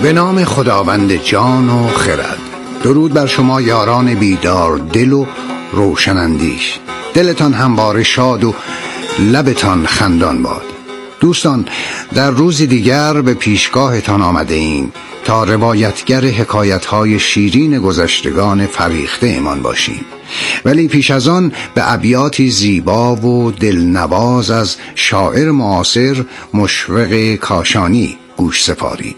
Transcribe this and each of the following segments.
به نام خداوند جان و خرد. درود بر شما یاران بیدار دل و روشنندیش. دلتان همواره شاد و لبتان خندان باد. دوستان، در روزی دیگر به پیشگاهتان آمده ایم تا روایتگر حکایت‌های شیرین گذشتگان فریخته ایمان باشیم، ولی پیش از آن به ابیاتی زیبا و دلنواز از شاعر معاصر مشفق کاشانی گوش سپارید.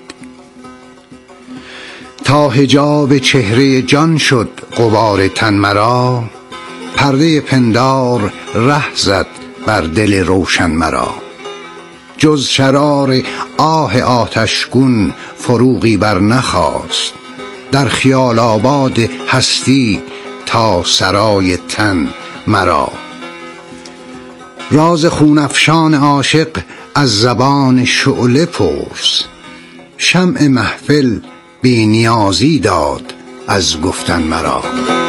تا حجاب چهره جان شد غبار تن مرا، پرده پندار ره زد بر دل روشن مرا. جز شرار آه آتشگون فروغی بر نخواست، در خیال آباد هستی تا سرای تن مرا. راز خونافشان عاشق از زبان شعله پرس، شمع محفل بی نیازی داد از گفتن مرا.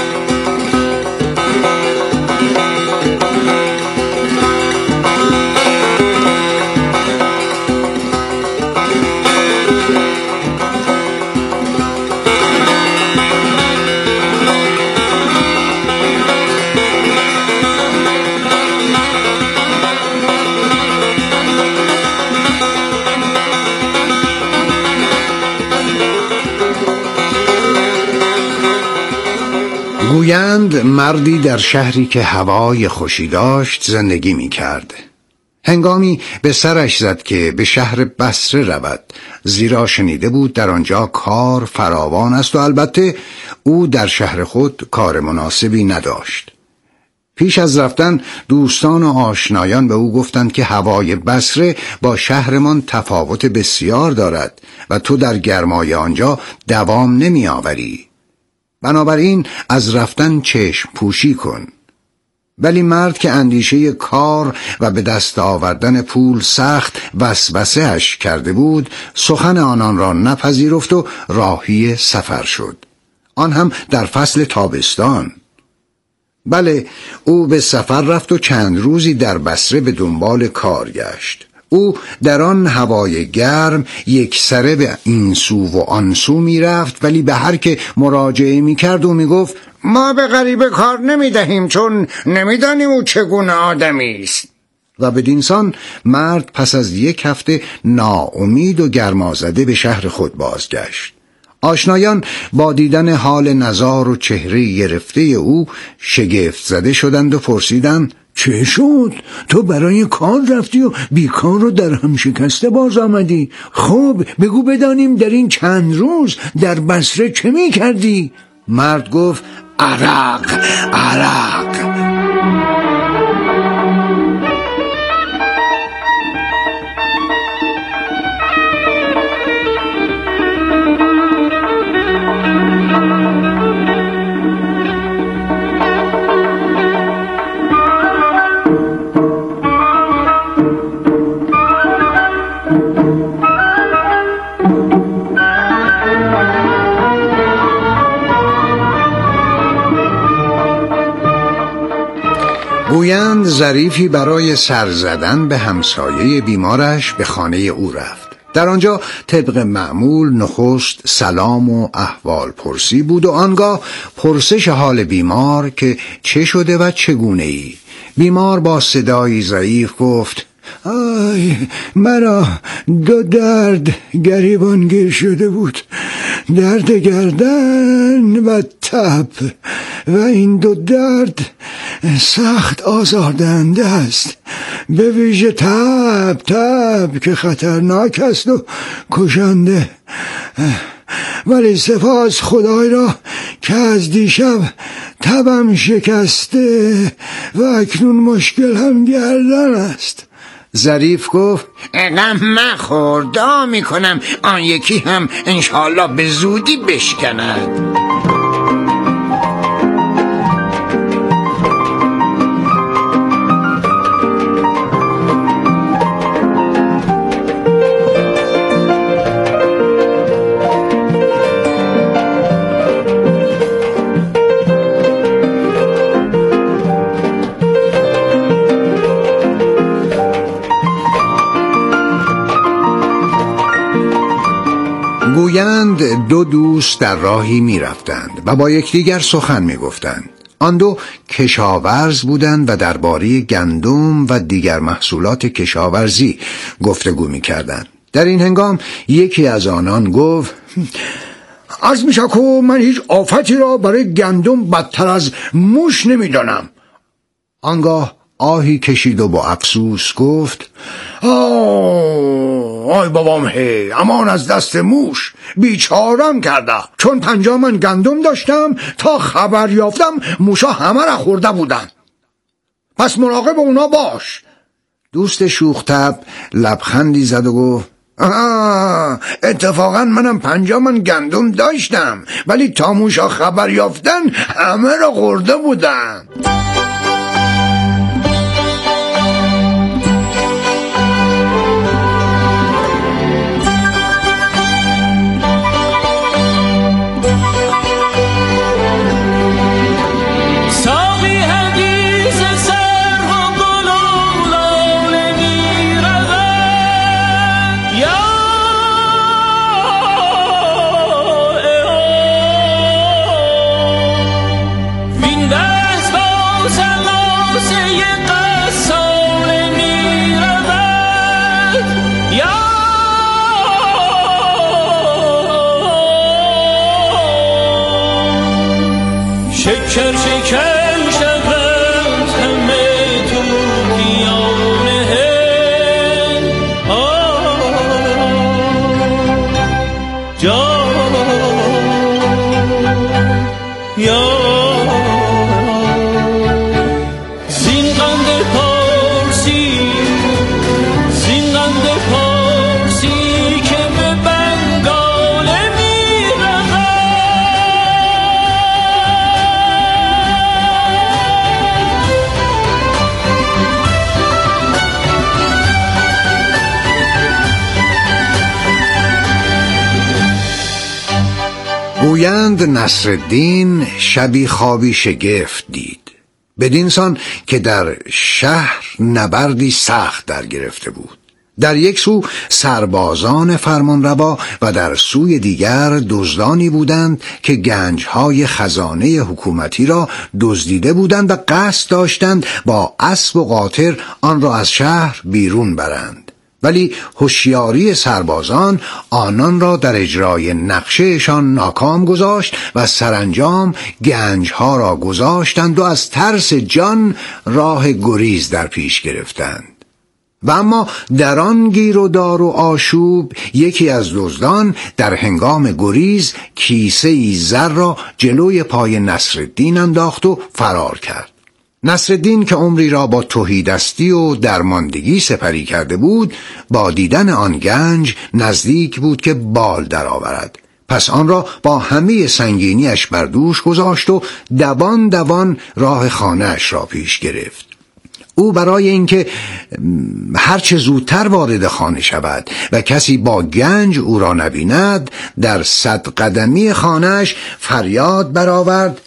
گویند مردی در شهری که هوای خوشی داشت زندگی می کرد. هنگامی به سرش زد که به شهر بصره رود، زیرا شنیده بود در آنجا کار فراوان است و البته او در شهر خود کار مناسبی نداشت. پیش از رفتن دوستان و آشنایان به او گفتند که هوای بصره با شهرمان تفاوت بسیار دارد و تو در گرمای آنجا دوام نمی آوری، بنابراین از رفتن چشم پوشی کن. ولی مرد که اندیشه کار و به دست آوردن پول سخت وسوسه اش کرده بود، سخن آنان را نپذیرفت و راهی سفر شد، آن هم در فصل تابستان. بله، او به سفر رفت و چند روزی در بصره به دنبال کار گشت. او در آن هوای گرم یک سره به این سو و آن سو می رفت، ولی به هر که مراجعه می کرد و می گفت ما به غریبه کار نمی دهیم چون نمی دانیم او چگونه آدمی است. و بدینسان مرد پس از یک هفته ناامید و گرمازده به شهر خود بازگشت. آشنایان با دیدن حال نزار و چهره گرفته او شگفت زده شدند و پرسیدند چه شد؟ تو برای کار رفتی و بیکار رو در هم شکسته باز آمدی. خب بگو بدانیم در این چند روز در بصره چه می کردی؟ مرد گفت عرق. گویند ظریفی برای سر زدن به همسایه بیمارش به خانه او رفت. در آنجا طبق معمول نخست سلام و احوال پرسی بود و آنگاه پرسش حال بیمار که چه شده و چگونه ای. بیمار با صدایی ضعیف گفت آی مرا دو درد گریبانگیر شده بود، درد گردن و تب، و این دو درد سخت آزاردهنده است، به ویژه تب که خطرناک است و کشنده. ولی سپاس خدای را که از دیشب تبم شکسته و اکنون مشکل هم گردن است. ظریف گفت غم مخور، دعا میکنم آن یکی هم انشاءالله به زودی بشکند. گویند دو دوست در راهی می رفتند و با یکدیگر سخن می گفتند. آن دو کشاورز بودند و درباره گندم و دیگر محصولات کشاورزی گفتگو می کردند. در این هنگام یکی از آنان گفت: عرض می شود من هیچ آفتی را برای گندم بدتر از موش نمی دانم. آنگاه آهی کشید و با افسوس گفت: آی بابام هی، امان از دست موش، بیچارم کرده. چون 50 من گندم داشتم تا خبر یافتم موشا همه را خورده بودن. پس مراقب اونا باش. دوست شوخ‌طبع لبخندی زد و گفت: اتفاقا منم 50 من گندم داشتم، ولی تا موشا خبر یافتن همه را خورده بودن. شکر شکر شود همه تو دیانه جا یا زین قند پارسی که به بنگاله گویند نصرالدین شبی خوابی شگفت دید، بدینسان که در شهر نبردی سخت در گرفته بود. در یک سو سربازان فرمانروا و در سوی دیگر دزدانی بودند که گنجهای خزانه حکومتی را دزدیده بودند و قصد داشتند با اسب و قاطر آن را از شهر بیرون برند. ولی هوشیاری سربازان آنان را در اجرای نقشهشان ناکام گذاشت و سرانجام گنجها را گذاشتند و از ترس جان راه گریز در پیش گرفتند. و اما در آن گیر و دار و آشوب یکی از دزدان در هنگام گریز کیسه‌ای زر را جلوی پای نصرالدین انداخت و فرار کرد. نصرالدین که عمری را با تهیدستی و درماندگی سپری کرده بود، با دیدن آن گنج نزدیک بود که بال درآورد. پس آن را با همه سنگینیش بر دوش گذاشت و دوان دوان راه خانه‌اش را پیش گرفت. او برای اینکه هرچه زودتر وارد خانه شود و کسی با گنج او را نبیند، در 100 قدمی خانه‌اش فریاد برآورد: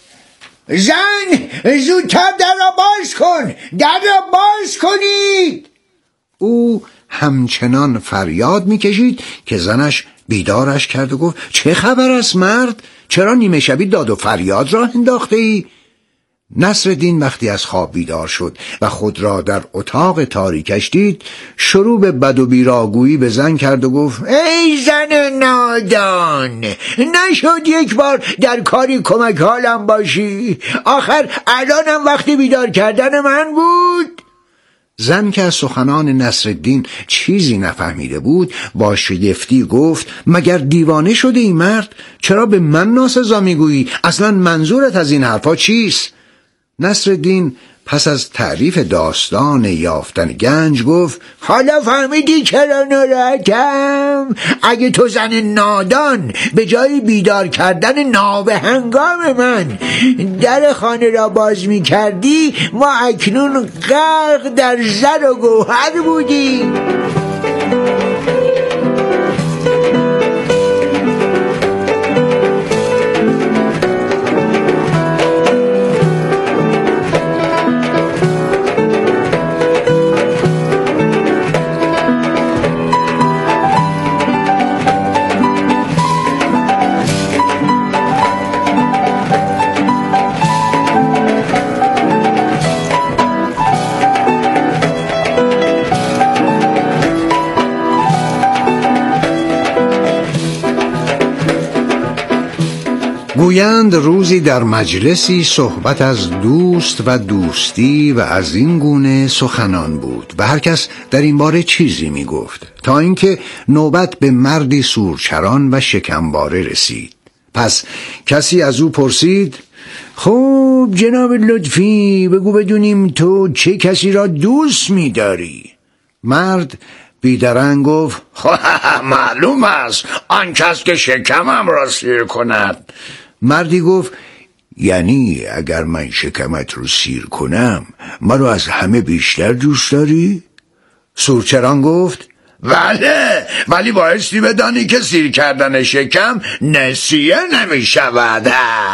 زن، زودتر در را باز کن، در را باز کنید. او همچنان فریاد میکشید که زنش بیدارش کرد و گفت: چه خبر است مرد؟ چرا نیمه شبی داد و فریاد را انداخته ای؟ نصرالدین وقتی از خواب بیدار شد و خود را در اتاق تاریکش دید، شروع به بد و بیراگویی به زن کرد و گفت: ای زن نادان، نشد یک بار در کاری کمک حالم باشی؟ آخر الانم وقتی بیدار کردن من بود؟ زن که از سخنان نصرالدین چیزی نفهمیده بود با شگفتی گفت: مگر دیوانه شده ای مرد؟ چرا به من ناسزا میگویی؟ اصلا منظورت از این حرفا چیست؟ نصرالدین پس از تعریف داستان یافتن گنج گفت: حالا فهمیدی چرا ناراحتم؟ اگه تو زن نادان به جای بیدار کردن نابهنگام من در خانه را باز می کردی، ما اکنون غرق در زر و گوهر بودیم. گویند روزی در مجلسی صحبت از دوست و دوستی و از این گونه سخنان بود و هر کس در این باره چیزی می گفت تا اینکه نوبت به مردی سورچران و شکمباره رسید. پس کسی از او پرسید: خب جناب لطفی، بگو بدونیم تو چه کسی را دوست می داری؟ مرد بیدرنگ گفت: معلوم است آن کس که شکمم را سیر کند. مردی گفت: یعنی اگر من شکمت رو سیر کنم مرا از همه بیشتر دوست داری؟ سورچران گفت: بله، ولی بایستی بدانی که سیر کردن شکم نسیه نمی شود.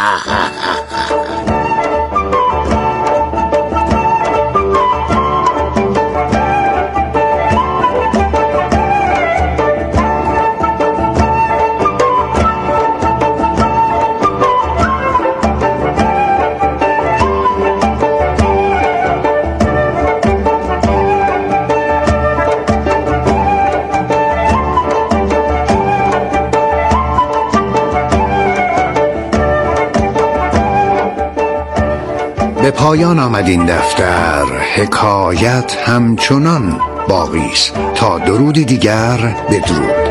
به پایان آمد این دفتر، حکایت همچنان باقی است. تا درود دیگر، بدرود.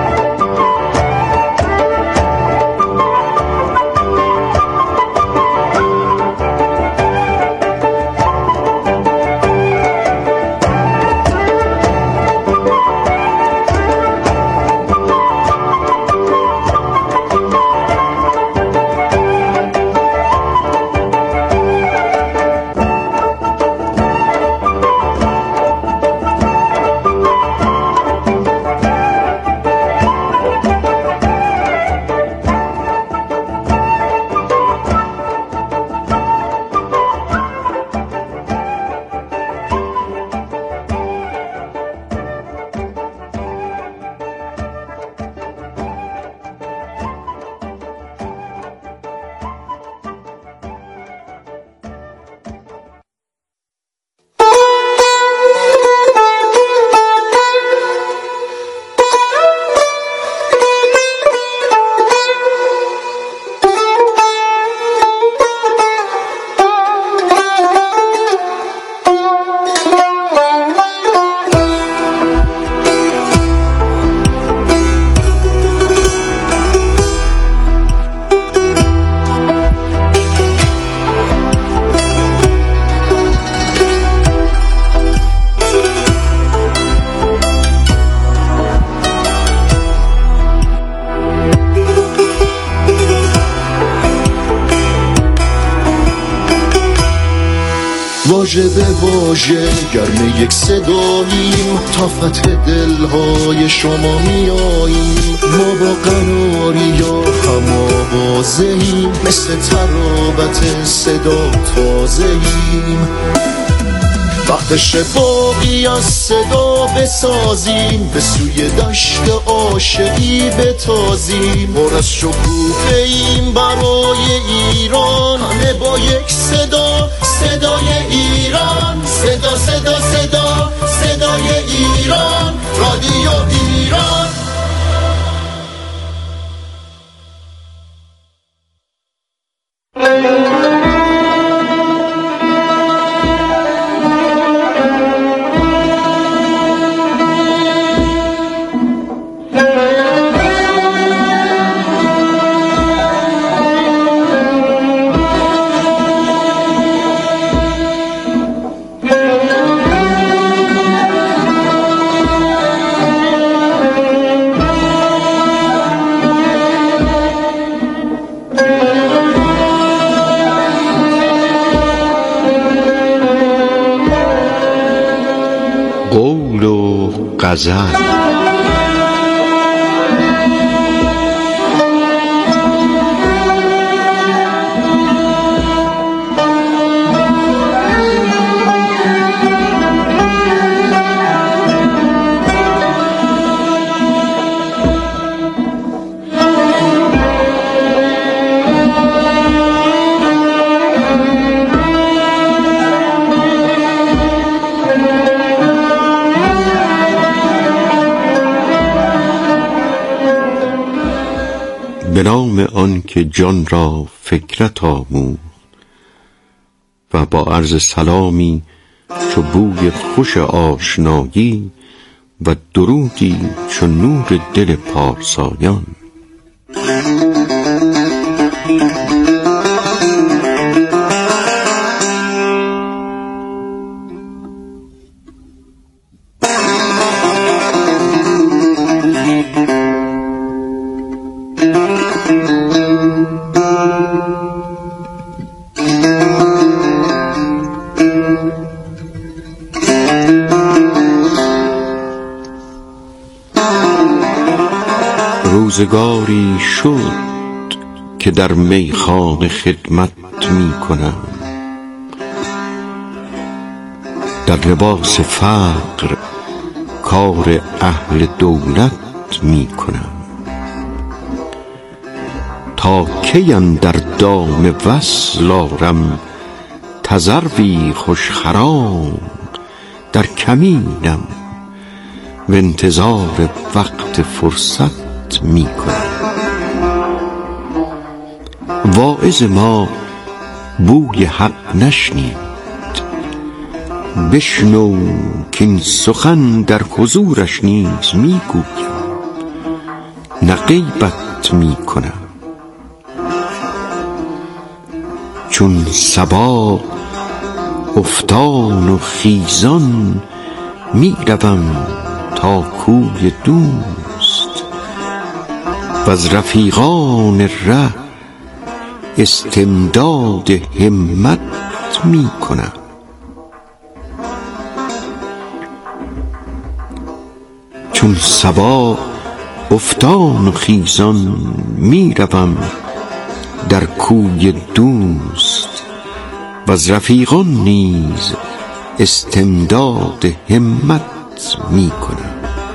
واژه به واژه گرم یک صداییم، تا فتح دلهای شما میاییم. ما با قراری یا هم آوازه‌ایم، مثل ترابت صدا تازه‌ایم. وقت شفاقی از صدا بسازیم، به سوی دشت عاشقی بتازیم. پر از شکوفه‌ایم برای ایران، همه با یک صدا، صدای ایران. صدا صدا صدا، صدای ایران، رادیو ایران. قول و غزل. به نام آن که جان را فکرت آموخت و با عرض سلامی چو بوی خوش آشنایی و درودی چو نور دل پارسایان. روزگاری شد که در میخانه خدمت می کنم، در لباس فقر کار اهل دولت می کنم. تا کیم در دام وصل آرم تذروی خوش خرام، در کمینم و انتظار وقت فرصت می کنم. واعظ ما بوی حق نشنید، بشنو که این سخن در حضورش نیز می گویم، نه غیبت می کنم. چون صبا افتان و خیزان می روم تا کوی دوست، و از رفیقان ره استمداد همت می کنم. چون صبا افتان و خیزان می روم در کوی دوست، و از رفیقان نیز استمداد همت می کنم.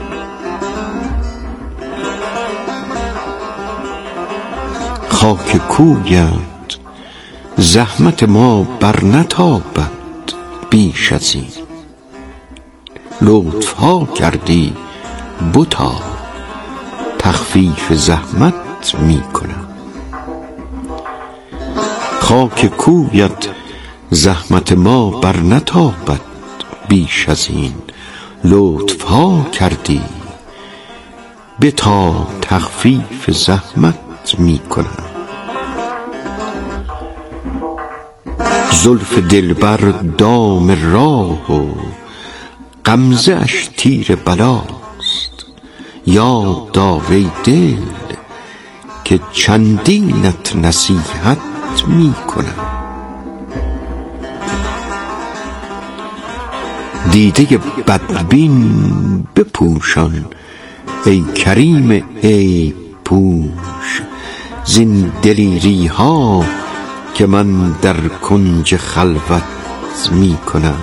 خاک کویت زحمت ما بر نتابد بیش از این، لطف ها کردی بتا تخفیف زحمت می کنم. خاک کویت زحمت ما بر نتابد بیش از این، لطف ها کردی بتا تخفیف زحمت می کنم. زلف دلبر دام راه و غمزه اش تیر بلاست، یاد دار ای دل که چندینت نصیحت می کنم. دیده بدبین بپوشان ای کریم ای پوش، زین دلیری ها که من در کنج خلوت می کنم.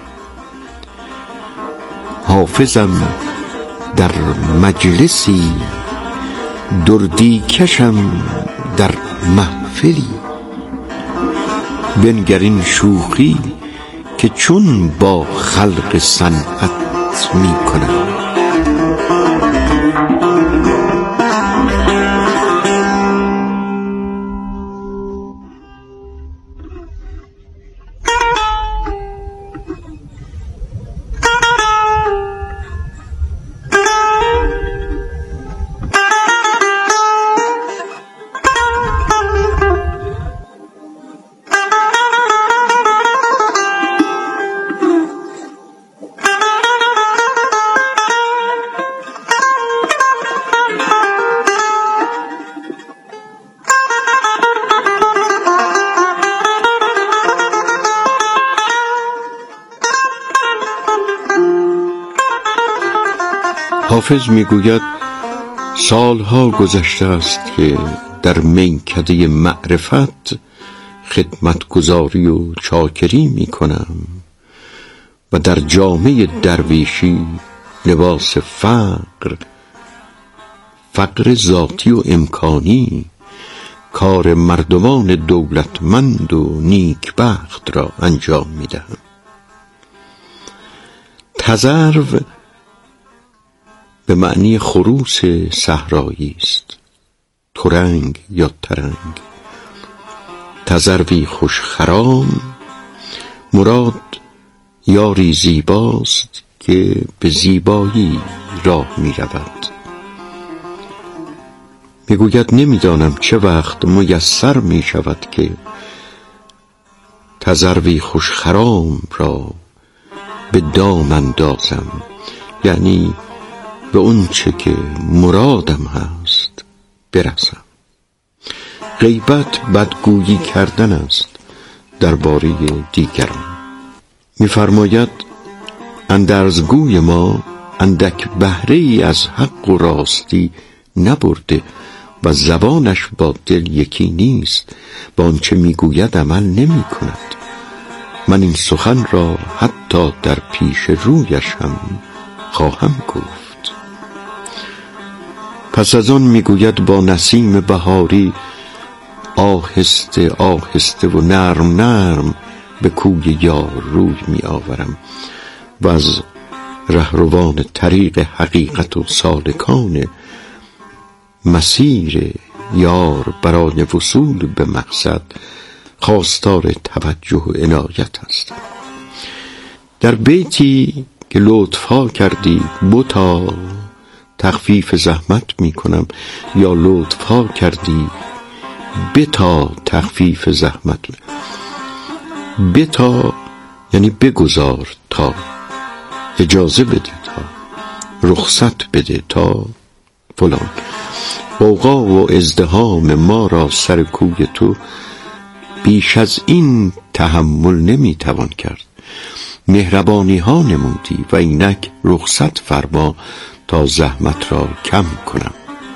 حافظم در مجلسی، دردی کشم در محفلی، بنگر این شوخی که چون با خلق صنعت می کنم. حافظ میگوید سالها گذشته است که در میکده معرفت خدمتگزاری و چاکری میکنم و در جامعه درویشی لباس فقر ذاتی و امکانی کار مردمان دولتمند و نیکبخت را انجام میدهم. تذرو به معنی خروس صحرایی است. ترنگ یا ترنگ. تذروی خوش خرام، مراد یاری زیباست که به زیبایی راه می رود. می گوید نمیدانم چه وقت میسر می شود که تذروی خوش خرام را به دام اندازم، یعنی به اون چه که مرادم هست برسم. غیبت بدگویی کردن است درباره دیگران. می‌فرماید اندرزگوی ما اندک بهره ای از حق و راستی نبرده و زبانش با دل یکی نیست، با آنچه میگوید عمل نمی کند. من این سخن را حتی در پیش رویش هم خواهم گفت. پس از آن میگوید با نسیم بهاری آهسته آهسته و نرم نرم به کوی یار روی می آورم و از رهروان طریق حقیقت و سالکان مسیر یار برای وصول به مقصد خواستار توجه و عنایت هستم. در بیتی که لطفا کردی بتا تخفیف زحمت می کنم، یا لطفا کردی بتا تخفیف زحمت. بتا یعنی بگذار تا، اجازه بده تا، رخصت بده تا فلان. غوغا و ازدحام ما را سر کوی تو بیش از این تحمل نمیتوان کرد. مهربانی ها نمودی و اینک رخصت فرما تا زحمت را کم کنم.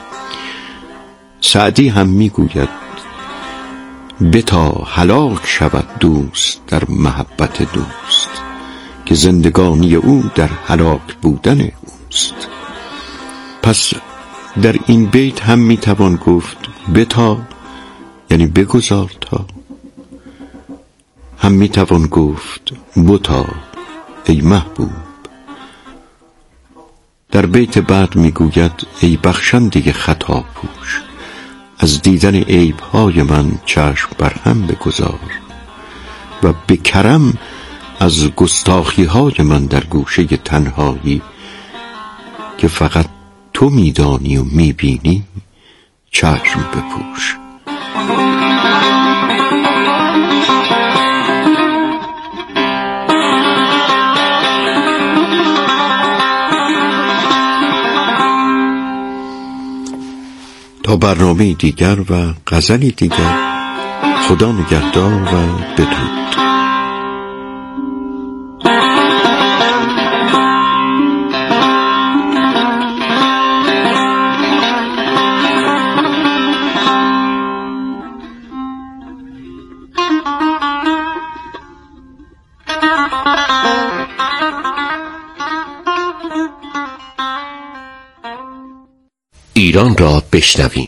سعدی هم میگوید بتا هلاک شود دوست در محبت دوست، که زندگانی او در هلاک بودن اوست. پس در این بیت هم میتوان گفت بتا یعنی بگذار تا، هم میتوان گفت بتا ای محبوب. در بیت بعد میگوید ای بخشنده خطا پوش، از دیدن عیب‌های من چشم برهم بگذار و به کرم از گستاخی‌های من در گوشه تنهایی که فقط تو میدانی و میبینی چشم بپوش. تا برنامه دیگر و غزلی دیگر، خدا نگهدار و بدرود. ایران را بشنویم.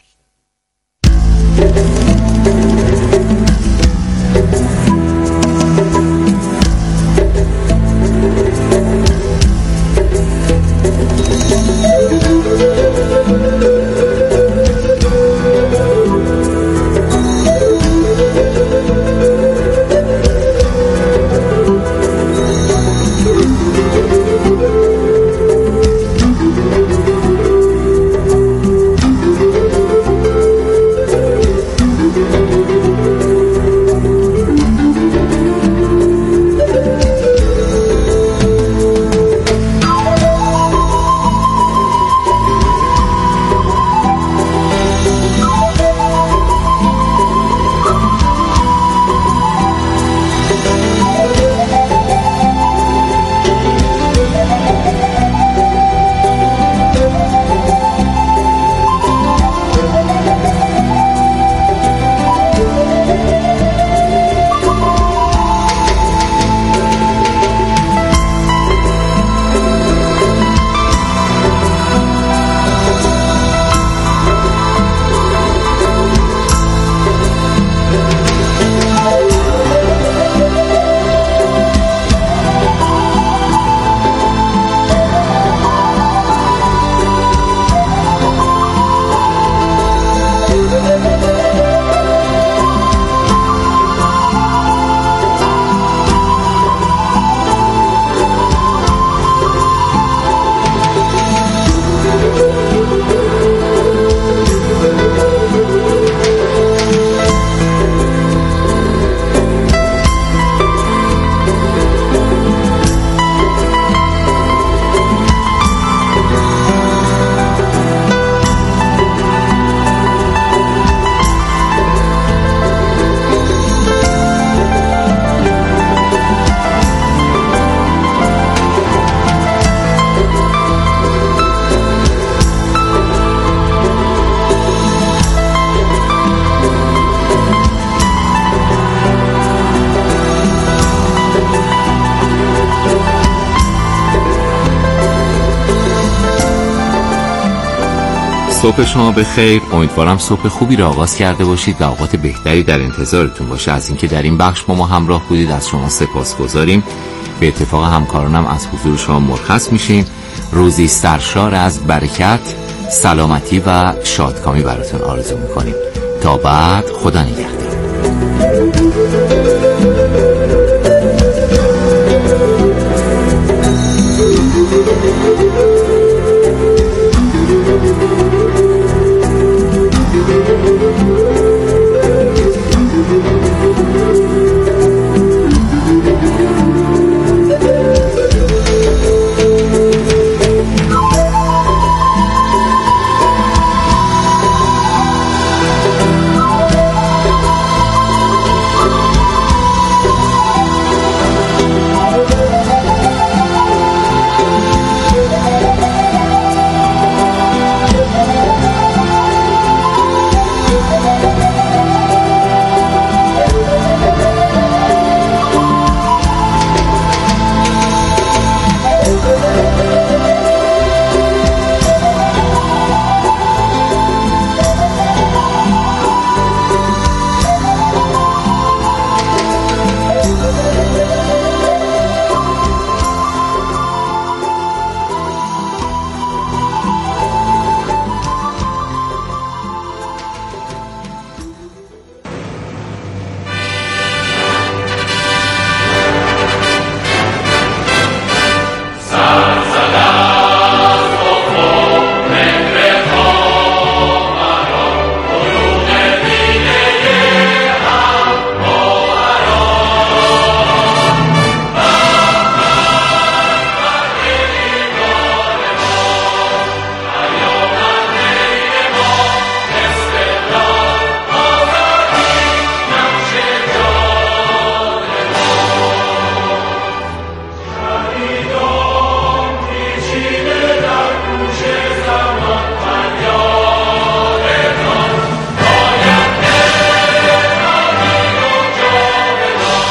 صبح شما بخیر. امیدوارم صبح خوبی را آغاز کرده باشید و اوقات بهتری در انتظارتون باشه. از اینکه در این بخش با ما همراه بودید از شما سپاسگزاریم. به اتفاق همکارانم از حضور شما مرخص میشیم. روزی سرشار از برکت، سلامتی و شادکامی براتون آرزو میکنیم. تا بعد، خدا نگهدار.